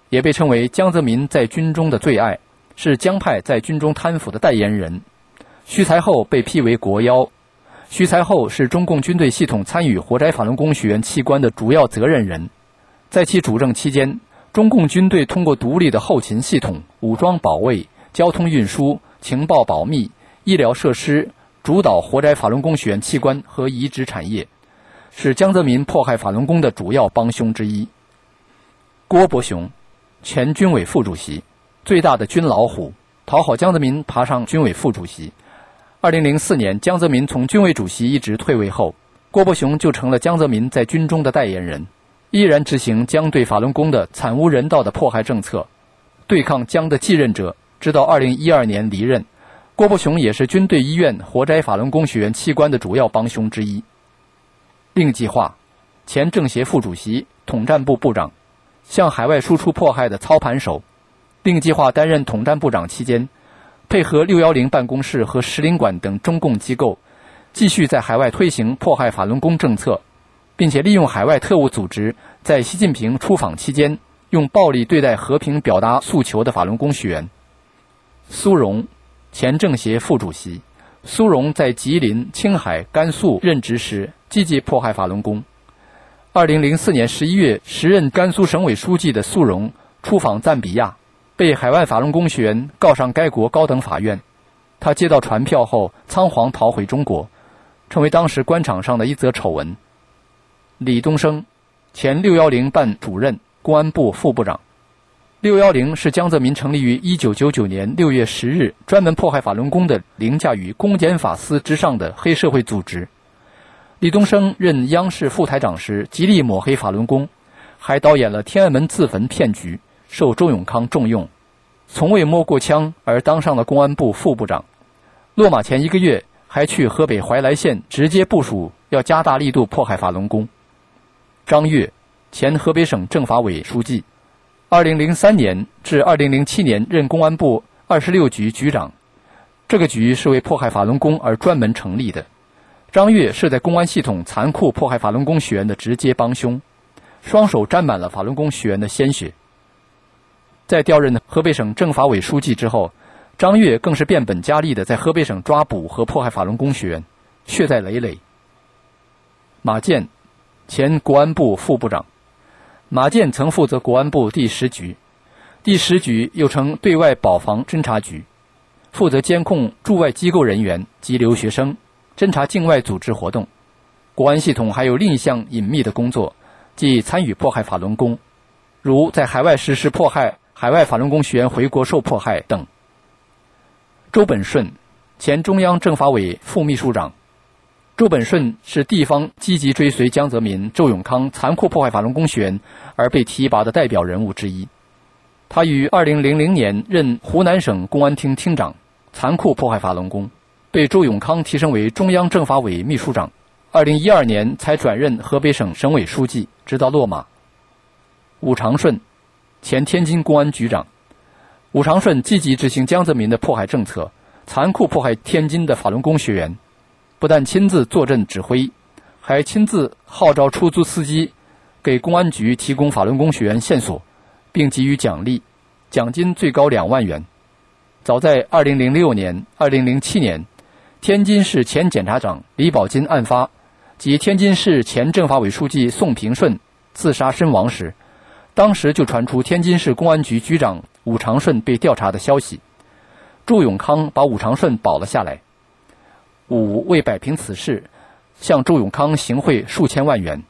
也被称为江泽民在军中的最爱，是江派在军中贪腐的代言人。徐才厚被批为国妖。徐才厚是中共军队系统参与活摘法轮功学员器官的主要责任人。在其主政期间，中共军队通过独立的后勤系统、武装保卫、交通运输、情报保密、医疗设施，主导活摘法轮功学员器官和移植产业，是江泽民迫害法轮功的主要帮凶之一。郭伯雄，前军委副主席，最大的军老虎，讨好江泽民爬上军委副主席。2004年，江泽民从军委主席一职退位后，郭伯雄就成了江泽民在军中的代言人，依然执行江对法轮功的惨无人道的迫害政策，对抗江的继任者，直到2012年离任。郭伯雄也是军队医院活摘法轮功学员器官的主要帮凶之一。令计划，前政协副主席、统战部部长，向海外输出迫害的操盘手。令计划担任统战部长期间，配合610办公室和使领馆等中共机构，继续在海外推行迫害法轮功政策，并且利用海外特务组织在习近平出访期间用暴力对待和平表达诉求的法轮功学员。苏荣，前政协副主席。苏荣在吉林、青海、甘肃任职时积极迫害法轮功。2004年11月，时任甘肃省委书记的苏荣出访赞比亚，被海外法轮功学员告上该国高等法院。他接到传票后仓皇逃回中国，成为当时官场上的一则丑闻。李东生，前610办主任、公安部副部长。610是江泽民成立于1999年6月10日，专门迫害法轮功的凌驾于公检法司之上的黑社会组织。李东生任央视副台长时，极力抹黑法轮功，还导演了天安门自焚骗局，受周永康重用。从未摸过枪而当上了公安部副部长。落马前1个月，还去河北怀来县直接部署要加大力度迫害法轮功。张越，前河北省政法委书记。2003年至2007年任公安部26局局长，这个局是为迫害法轮功而专门成立的。张越是在公安系统残酷迫害法轮功学员的直接帮凶，双手沾满了法轮功学员的鲜血。在调任河北省政法委书记之后，张越更是变本加厉地在河北省抓捕和迫害法轮功学员，血债累累。马建，前国安部副部长。马建曾负责国安部第10局，第10局又称对外保防侦察局，负责监控驻外机构人员及留学生，侦查境外组织活动。国安系统还有另一项隐秘的工作，即参与迫害法轮功，如在海外实施迫害海外法轮功学员回国受迫害等。周本顺，前中央政法委副秘书长。周本顺是地方积极追随江泽民、周永康残酷迫害法轮功学员而被提拔的代表人物之一。他于2000年任湖南省公安厅厅长，残酷迫害法轮功，被周永康提升为中央政法委秘书长。2012年才转任河北省省委书记，直到落马。武长顺，前天津公安局长。武长顺积极执行江泽民的迫害政策，残酷迫害天津的法轮功学员，不但亲自坐镇指挥，还亲自号召出租司机给公安局提供法轮功学员线索，并给予奖励，奖金最高2万元。早在2006年、2007年，天津市前检察长李宝金案发及天津市前政法委书记宋平顺自杀身亡时，当时就传出天津市公安局局长武长顺被调查的消息。周永康把武长顺保了下来。武为摆平此事，向周永康行贿数千万元。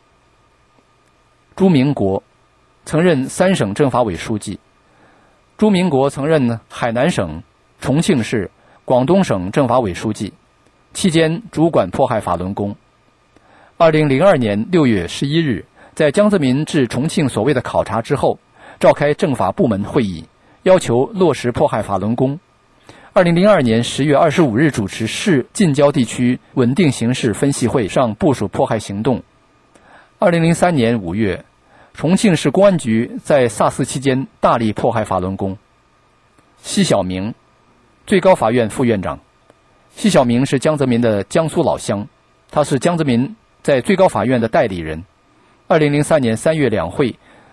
朱明国，曾任3省政法委书记。朱明国曾任海南省、重庆市、广东省政法委书记，期间主管迫害法轮功。2002年6月11日，在江泽民至重庆所谓的考察之后，召开政法部门会议，要求落实迫害法轮功。2002年10月25日主持市近郊地区稳定形势分析会上部署迫害行动。2003年5月，重庆市公安局在SARS期间大力迫害法轮功。奚晓明，最高法院副院长。奚晓明是江泽民的江苏老乡，他是江泽民在最高法院的代理人。2003年3月两会，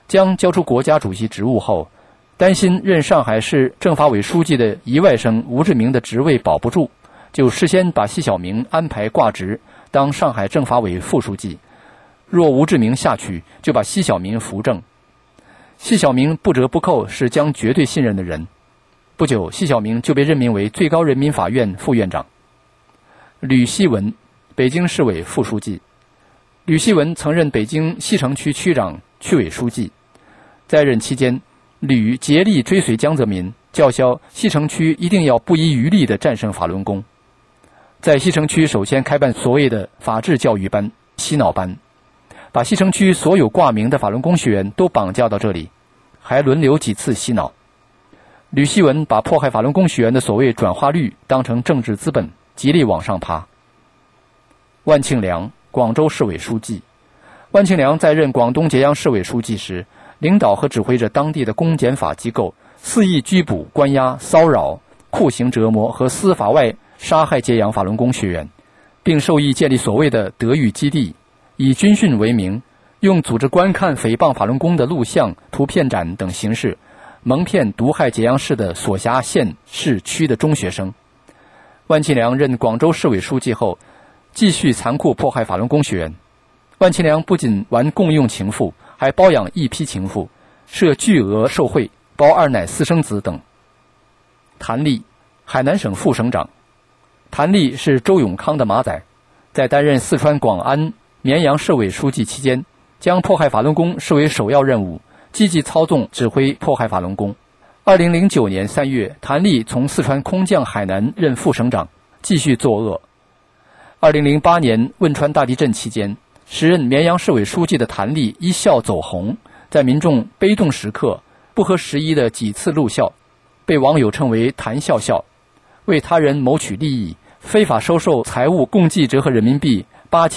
将交出国家主席职务后，担心任上海市政法委书记的姨外甥吴志明的职位保不住，就事先把奚晓明安排挂职当上海政法委副书记。若吴志明下去，就把奚晓明扶正。奚晓明不折不扣是将绝对信任的人。不久，奚晓明就被任命为最高人民法院副院长。吕锡文，北京市委副书记。吕锡文曾任北京西城区区长、区委书记。在任期间，吕竭力追随江泽民，叫嚣西城区一定要不遗余力地战胜法轮功。在西城区首先开办所谓的法治教育班、洗脑班，把西城区所有挂名的法轮功学员都绑架到这里，还轮流几次洗脑。吕锡文把迫害法轮功学员的所谓转化率当成政治资本，极力往上爬。万庆良，广州市委书记。万庆良在任广东揭阳市委书记时，领导和指挥着当地的公检法机构，肆意拘捕、关押、骚扰、酷刑折磨和司法外杀害揭阳法轮功学员，并授意建立所谓的德育基地，以军训为名，用组织观看诽谤法轮功的录像、图片展等形式，蒙骗毒害揭阳市的所辖县市区的中学生。万庆良任广州市委书记后，继续残酷迫害法轮功学员。万庆良不仅玩共用情妇，还包养一批情妇，设巨额受贿，包二奶私生子等。谭力，海南省副省长。谭力是周永康的马仔，在担任四川广安、绵阳市委书记期间，将迫害法轮功视为首要任务，积极操纵指挥迫害法轮功。2009年3月，谭力从四川空降海南任副省长，继续作恶。2008年汶川大地震期间，时任绵阳市委书记的谭力一笑走红，在民众悲痛时刻不合时宜的几次录笑，被网友称为谭笑笑，为他人谋取利益，非法收受财物共计折合人民币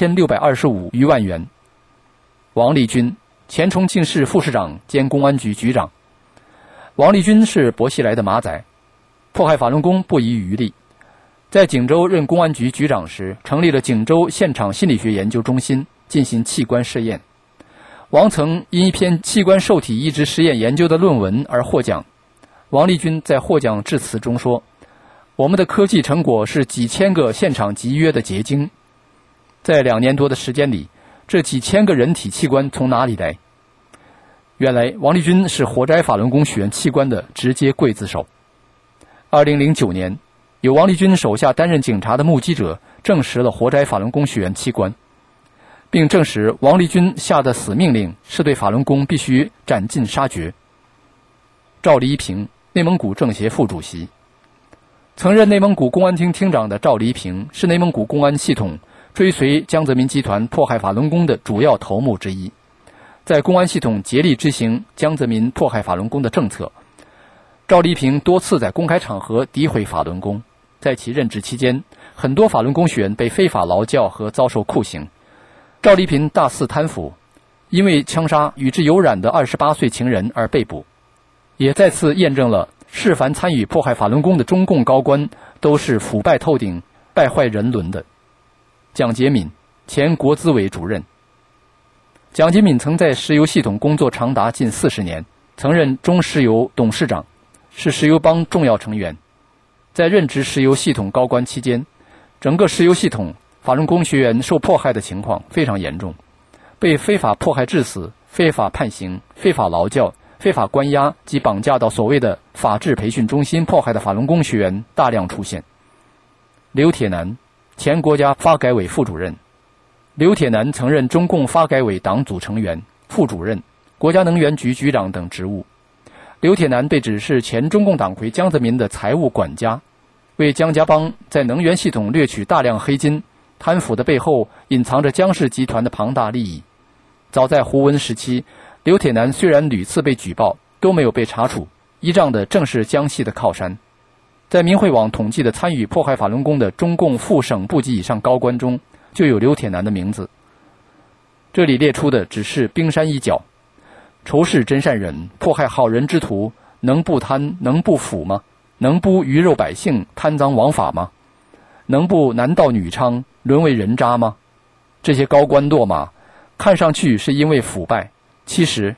8625余万元。王立军，前重庆市副市长兼公安局局长。王立军是薄熙来的马仔，迫害法轮功不遗余力。在锦州任公安局局长时，成立了锦州现场心理学研究中心，进行器官试验。王曾因一篇器官受体移植实验研究的论文而获奖。王立军在获奖致辞中说：“我们的科技成果是几千个现场集约的结晶。”在2年多的时间里，这几千个人体器官从哪里来？原来王立军是活摘法轮功学员器官的直接刽子手。2009年，有王立军手下担任警察的目击者证实了活摘法轮功学员器官，并证实王立军下的死命令是对法轮功必须斩尽杀绝。赵黎平，内蒙古政协副主席。曾任内蒙古公安厅厅长的赵黎平是内蒙古公安系统追随江泽民集团迫害法轮功的主要头目之一，在公安系统竭力执行江泽民迫害法轮功的政策。赵黎平多次在公开场合诋毁法轮功，在其任职期间，很多法轮功学员被非法劳教和遭受酷刑。赵黎平大肆贪腐，因为枪杀与之有染的28岁情人而被捕，也再次验证了是凡参与迫害法轮功的中共高官都是腐败透顶、败坏人伦的。蒋洁敏，前国资委主任。蒋洁敏曾在石油系统工作长达近40年，曾任中石油董事长，是石油帮重要成员。在任职石油系统高官期间，整个石油系统法轮功学员受迫害的情况非常严重，被非法迫害致死、非法判刑、非法劳教、非法关押及绑架到所谓的法治培训中心迫害的法轮功学员大量出现。刘铁男，前国家发改委副主任。刘铁男曾任中共发改委党组成员、副主任、国家能源局局长等职务。刘铁男被指是前中共党魁江泽民的财务管家，为江家帮在能源系统掠取大量黑金，贪腐的背后隐藏着江氏集团的庞大利益。早在胡温时期，刘铁男虽然屡次被举报，都没有被查处，依仗的正是江系的靠山。在民汇网统计的参与迫害法轮功的中共副省部级以上高官中，就有刘铁男的名字。这里列出的只是冰山一角，仇视真善忍、迫害好人之徒，能不贪能不腐吗？能不鱼肉百姓、贪赃枉法吗？能不男盗女娼、沦为人渣吗？这些高官落马，看上去是因为腐败，其实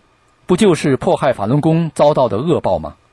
不就是迫害法轮功遭到的恶报吗？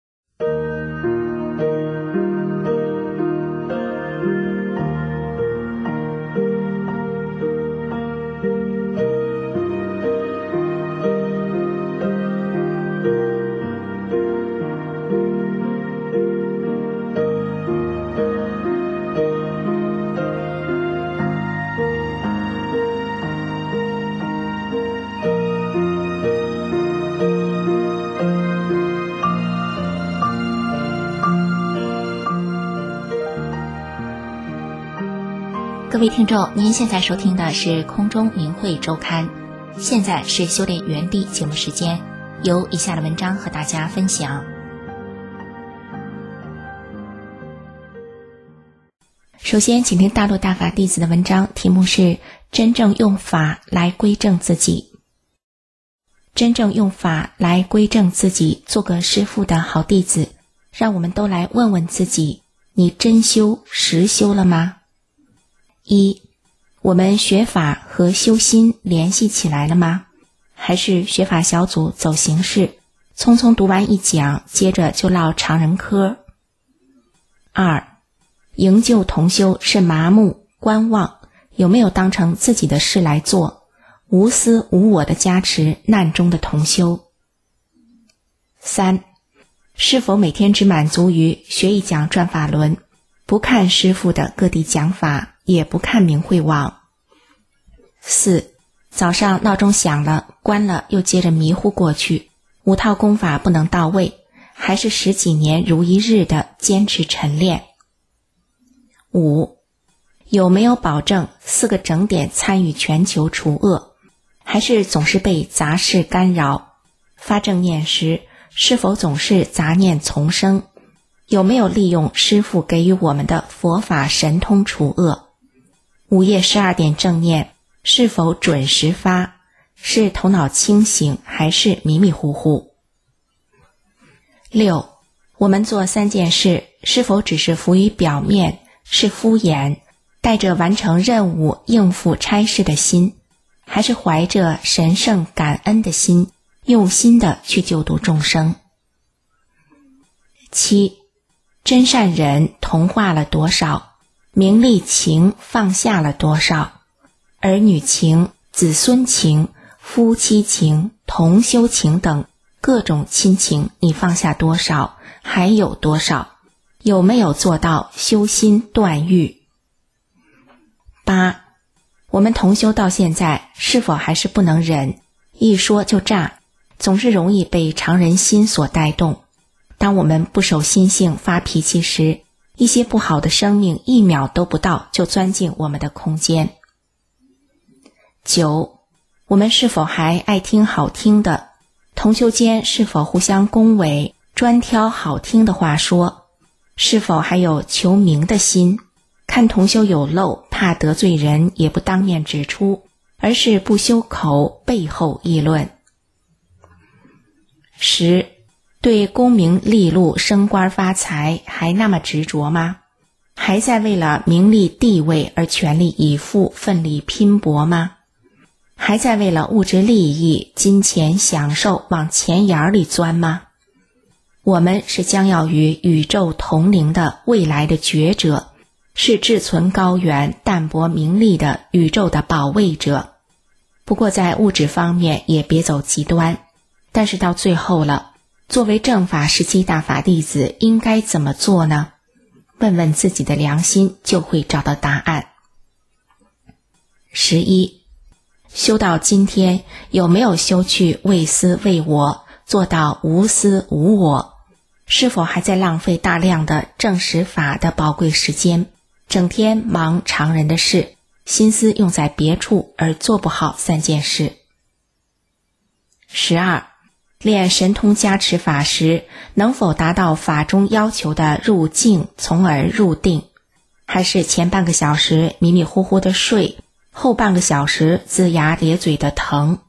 各位听众，您现在收听的是空中明慧周刊，现在是修炼原地节目时间，由以下的文章和大家分享。首先请听大陆大法弟子的文章，题目是真正用法来归正自己。真正用法来归正自己，做个师父的好弟子，让我们都来问问自己，你真修实修了吗？一，我们学法和修心联系起来了吗？还是学法小组走形式，匆匆读完一讲，接着就唠常人嗑？二，营救同修是麻木观望，有没有当成自己的事来做，无私无我的加持难中的同修？三，是否每天只满足于学一讲转法轮，不看师父的各地讲法，也不看明慧网？四，早上闹钟响了，关了又接着迷糊过去，5套功法不能到位，还是10几年如一日的坚持晨练？五，有没有保证4个整点参与全球除恶，还是总是被杂事干扰？发正念时，是否总是杂念丛生？有没有利用师父给予我们的佛法神通除恶？午夜12点正念是否准时发？是头脑清醒还是迷迷糊糊？六，我们做3件事是否只是浮于表面，是敷衍，带着完成任务应付差事的心，还是怀着神圣感恩的心，用心的去救度众生？七，真善忍同化了多少？名利情放下了多少？儿女情、子孙情、夫妻情、同修情等各种亲情，你放下多少？还有多少？有没有做到修心断欲？八，我们同修到现在是否还是不能忍，一说就炸，总是容易被常人心所带动？当我们不守心性发脾气时，一些不好的生命1秒都不到就钻进我们的空间。九，我们是否还爱听好听的？同修间是否互相恭维，专挑好听的话说？是否还有求名的心？看同修有漏，怕得罪人也不当面指出，而是不修口，背后议论。10，对功名利禄升官发财还那么执着吗？还在为了名利地位而全力以赴奋力拼搏吗？还在为了物质利益金钱享受往钱眼里钻吗？我们是将要与宇宙同龄的未来的觉者，是志存高远淡泊名利的宇宙的保卫者。不过在物质方面也别走极端，但是到最后了，作为正法时期大法弟子应该怎么做呢？问问自己的良心，就会找到答案。11，修到今天有没有修去为私为我，做到无私无我？是否还在浪费大量的正实法的宝贵时间，整天忙常人的事，心思用在别处而做不好3件事？ 12，练神通加持法时，能否达到法中要求的入静从而入定？还是前半个小时迷迷糊糊的睡，后半个小时龇牙咧嘴的疼？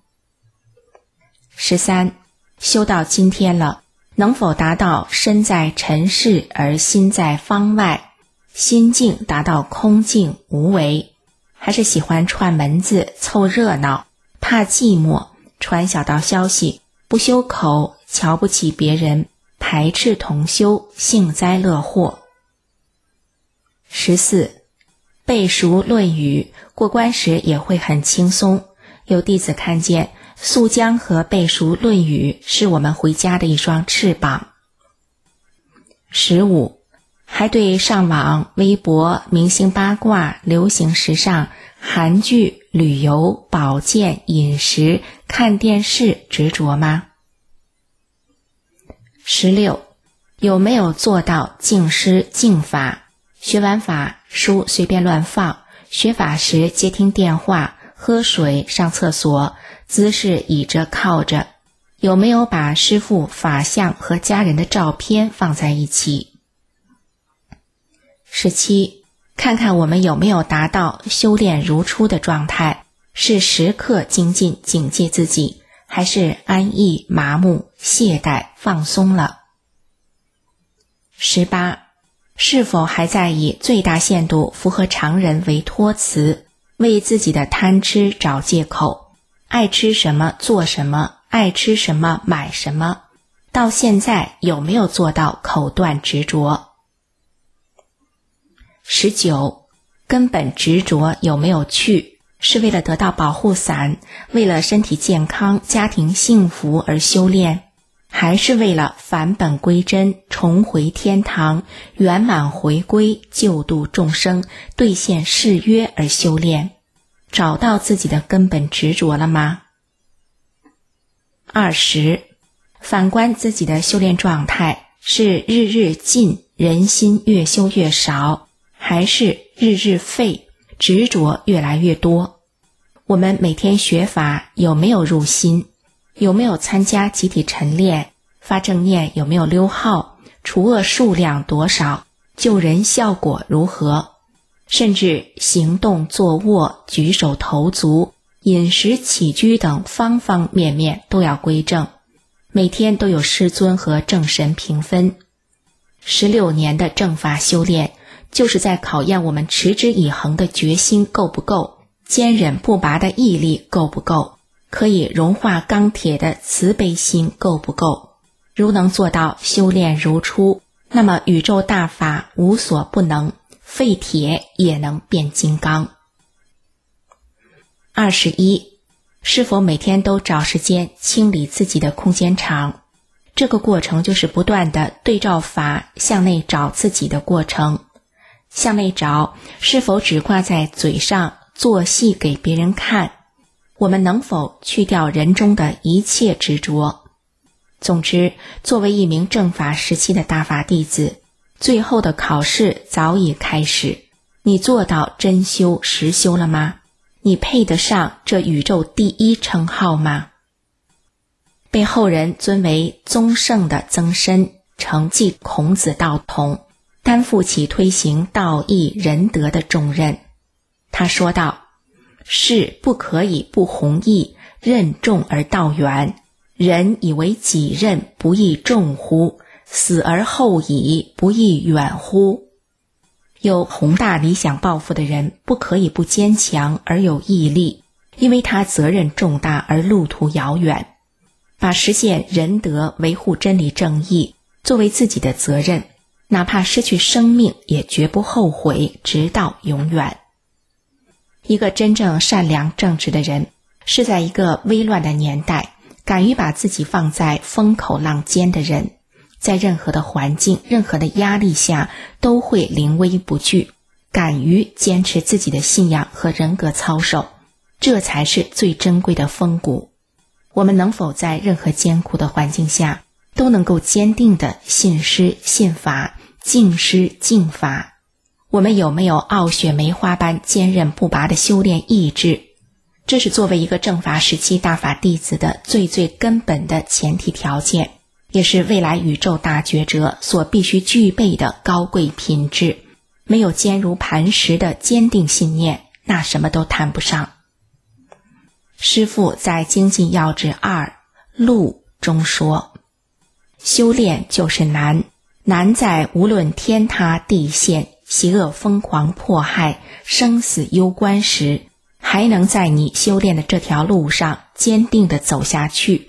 13，修到今天了，能否达到身在尘世而心在方外，心境达到空静无为？还是喜欢串门子凑热闹，怕寂寞，传小道消息， 不修口，瞧不起别人，排斥同修，幸灾乐祸。14. 背熟《论语》，过关时也会很轻松。有弟子看见速将和背熟《论语》是我们回家的一双翅膀。15. 还对上网、微博、明星八卦、流行时尚、韩剧、旅游、保健、饮食、看电视执着吗？ 16. 有没有做到静思静法？学完法书随便乱放，学法时接听电话，喝水、上厕所，姿势倚着靠着，有没有把师父法相和家人的照片放在一起？ 17. 看看我们有没有达到修炼如初的状态，是时刻精进警戒自己，还是安逸麻木懈怠放松了？ 18. 是否还在以最大限度符合常人为托词，为自己的贪吃找借口，爱吃什么做什么，爱吃什么买什么，到现在有没有做到口断执着？ 19. 根本执着有没有去？是为了得到保护伞，为了身体健康、家庭幸福而修炼，还是为了返本归真、重回天堂、圆满回归、救度众生、兑现誓约而修炼？找到自己的根本执着了吗？ 20. 反观自己的修炼状态，是日日进，人心越修越少，还是日日废，执着越来越多？我们每天学法有没有入心？有没有参加集体晨练？发正念有没有溜号？除恶数量多少？救人效果如何？甚至行动坐卧、举手投足、饮食起居等方方面面都要归正，每天都有师尊和正神评分。16年的正法修炼，就是在考验我们持之以恒的决心够不够，坚忍不拔的毅力够不够，可以融化钢铁的慈悲心够不够。如能做到修炼如初，那么宇宙大法无所不能，废铁也能变金刚。21. 是否每天都找时间清理自己的空间场？这个过程就是不断的对照法向内找自己的过程。向内找是否只挂在嘴上做戏给别人看？我们能否去掉人中的一切执着？总之，作为一名正法时期的大法弟子，最后的考试早已开始。你做到真修实修了吗？你配得上这宇宙第一称号吗？被后人尊为宗圣的曾参，承继孔子道统，担负起推行道义仁德的重任。他说道：事不可以不弘毅，任重而道远。人以为己任，不亦重乎？死而后已，不亦远乎？有宏大理想抱负的人，不可以不坚强而有毅力，因为他责任重大而路途遥远。把实现仁德、维护真理正义作为自己的责任，哪怕失去生命也绝不后悔，直到永远。一个真正善良正直的人，是在一个危乱的年代敢于把自己放在风口浪尖的人，在任何的环境、任何的压力下都会临危不惧，敢于坚持自己的信仰和人格操守，这才是最珍贵的风骨。我们能否在任何艰苦的环境下都能够坚定地信师信法，敬师敬法？我们有没有傲雪梅花般坚韧不拔的修炼意志？这是作为一个正法时期大法弟子的最根本的前提条件，也是未来宇宙大觉者所必须具备的高贵品质。没有坚如磐石的坚定信念，那什么都谈不上。师父在精进要旨2路中说，修炼就是难，难在无论天塌地陷，邪恶疯狂迫害，生死攸关时，还能在你修炼的这条路上坚定地走下去，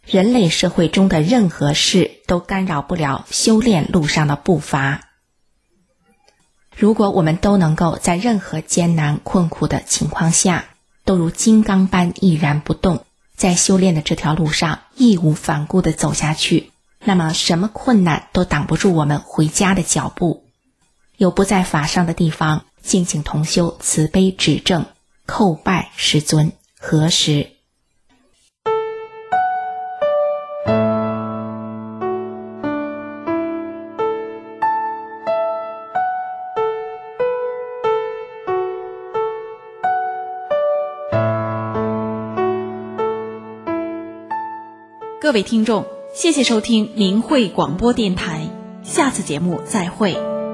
人类社会中的任何事都干扰不了修炼路上的步伐。如果我们都能够在任何艰难困苦的情况下，都如金刚般毅然不动，在修炼的这条路上义无反顾地走下去，那么什么困难都挡不住我们回家的脚步。有不在法上的地方，敬请同修慈悲指正，叩拜师尊，何时？ 各位听众，谢谢收听明慧广播电台，下次节目再会。